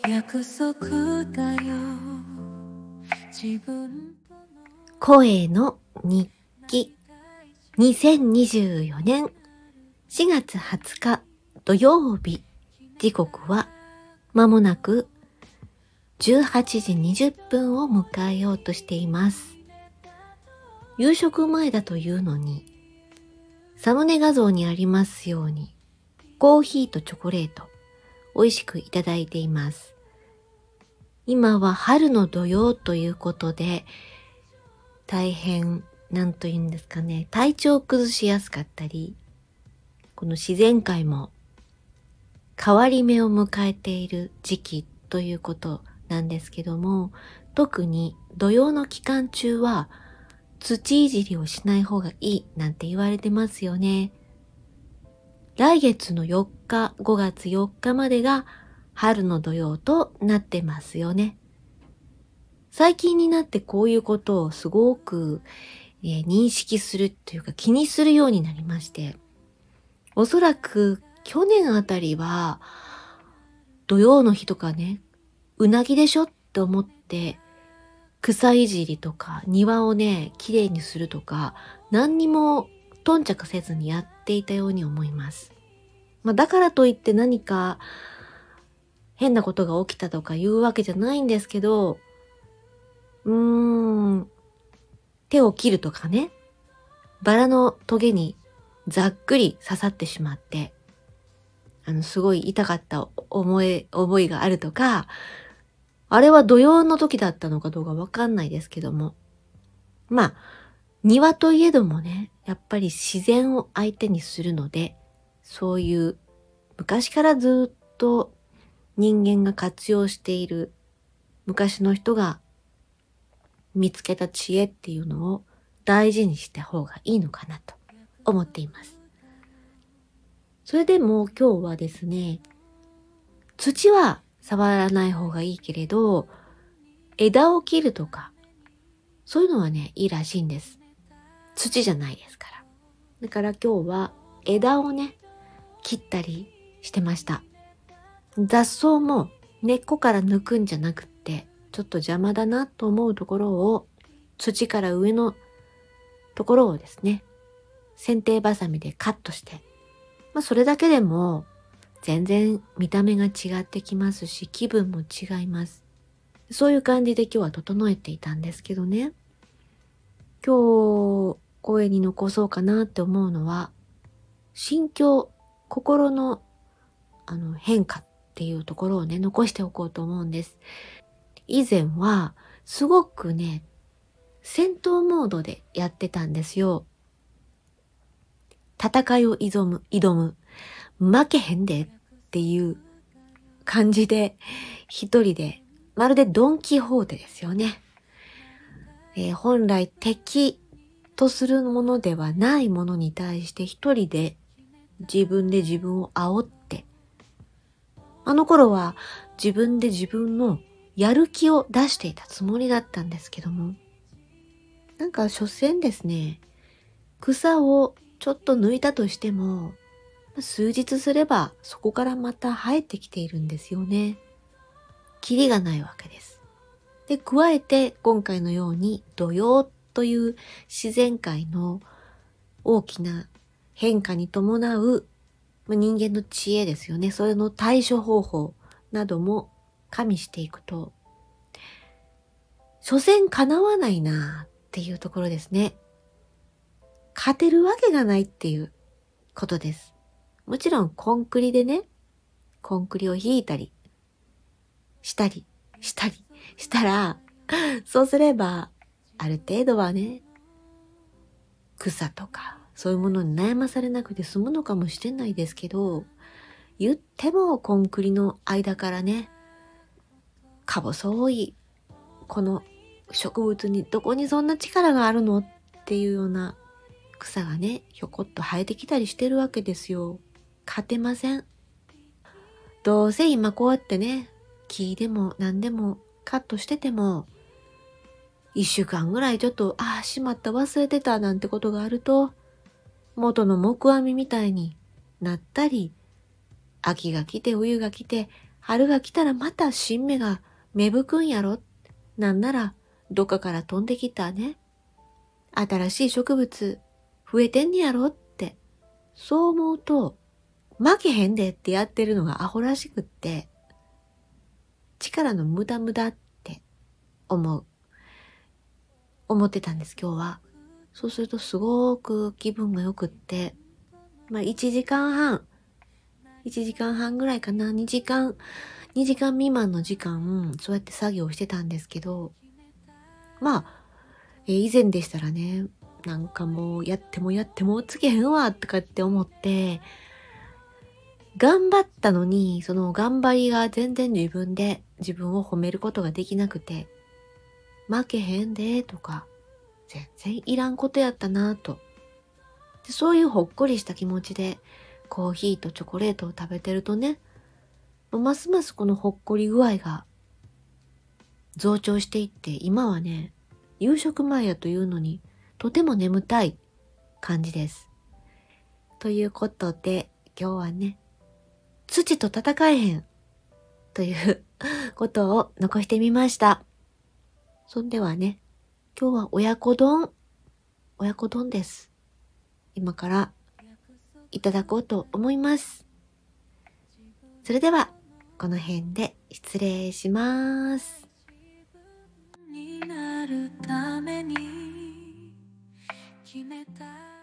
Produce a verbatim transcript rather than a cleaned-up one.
約束だよ自分声の日記にせんにじゅうよねんしがつはつか土曜日、時刻はまもなくじゅうはちじにじゅっぷんを迎えようとしています。夕食前だというのに、サムネ画像にありますようにコーヒーとチョコレート美味しくいただいています。今は春の土曜ということで、大変なんと言うんですかね、体調を崩しやすかったり、この自然界も変わり目を迎えている時期ということなんですけども、特に土曜の期間中は土いじりをしない方がいいなんて言われてますよね。来月のよっか、ごがつよっかまでが春の土曜となってますよね。最近になってこういうことをすごく、えー認識するというか気にするようになりまして、おそらく去年あたりは土曜の日とかね、うなぎでしょって思って草いじりとか庭をね、きれいにするとか何にも頓着せずにやっていたように思います。まあ、だからといって何か変なことが起きたとかいうわけじゃないんですけど、うーん、手を切るとかね、バラのトゲにざっくり刺さってしまって、あの、すごい痛かった思い、思いがあるとか、あれは土曜の時だったのかどうかわかんないですけども。まあ、庭といえどもね、やっぱり自然を相手にするので、そういう昔からずっと人間が活用している昔の人が見つけた知恵っていうのを大事にした方がいいのかなと思っています。それでも今日はですね、土は触らない方がいいけれど、枝を切るとか、そういうのはね、いいらしいんです。土じゃないですから。だから今日は枝をね、切ったりしてました。雑草も根っこから抜くんじゃなくって、ちょっと邪魔だなと思うところを、土から上のところをですね、剪定バサミでカットして、まあそれだけでも全然見た目が違ってきますし、気分も違います。そういう感じで今日は整えていたんですけどね。今日声に残そうかなって思うのは、心境、心のあの変化っていうところをね、残しておこうと思うんです。以前はすごくね、戦闘モードでやってたんですよ。戦いを挑む、挑む。負けへんでっていう感じで、一人で、まるでドンキホーテですよね。えー本来敵とするものではないものに対して一人で自分で自分を煽って、あの頃は自分で自分のやる気を出していたつもりだったんですけども、なんか所詮ですね、草をちょっと抜いたとしても、数日すればそこからまた生えてきているんですよね。キリがないわけです。で、加えて今回のように土曜という自然界の大きな変化に伴うまあ人間の知恵ですよね。それの対処方法なども加味していくと、所詮叶わないなっていうところですね。勝てるわけがないっていうことです。もちろんコンクリでね、コンクリを引いたり、したり、したり、したら、そうすれば、ある程度はね、草とか、そういうものに悩まされなくて済むのかもしれないですけど、言ってもコンクリの間からね、か細い、この植物にどこにそんな力があるのっていうような草がね、ひょこっと生えてきたりしてるわけですよ。勝てません。どうせ今こうやってね、木でも何でもカットしてても、一週間ぐらいちょっと、ああ、しまった忘れてたなんてことがあると、元の木阿弥みたいになったり、秋が来て冬が来て春が来たらまた新芽が芽吹くんやろ。なんならどっかから飛んできたね。新しい植物増えてんねやろって、そう思うと、負けへんでってやってるのがアホらしくって、力の無駄無駄って思う。思ってたんです、今日は。そうするとすごく気分が良くって、まあいちじかんはん、いちじかんはんぐらいかな、にじかん、にじかん未満の時間、そうやって作業してたんですけど、まあ、え以前でしたらね、なんかもうやってもやってもつけへんわとかって思って、頑張ったのに、その頑張りが全然自分で自分を褒めることができなくて、負けへんでとか、全然いらんことやったなと。でそういうほっこりした気持ちでコーヒーとチョコレートを食べてるとね、ますますこのほっこり具合が増長していって、今はね、夕食前やというのにとても眠たい感じです。ということで今日はね、土と戦えへんということを残してみました。そんではね、今日は親子丼、親子丼です。今からいただこうと思います。それでは、この辺で失礼します。 になるために決めた